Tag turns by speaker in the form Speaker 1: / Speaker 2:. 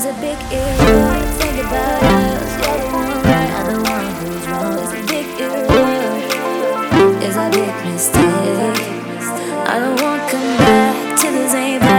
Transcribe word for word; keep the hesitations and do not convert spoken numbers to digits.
Speaker 1: a big error. Think about us. You're the one right, I'm the one who's wrong. It's a big error. It's a big mistake. I don't want to come back to the same.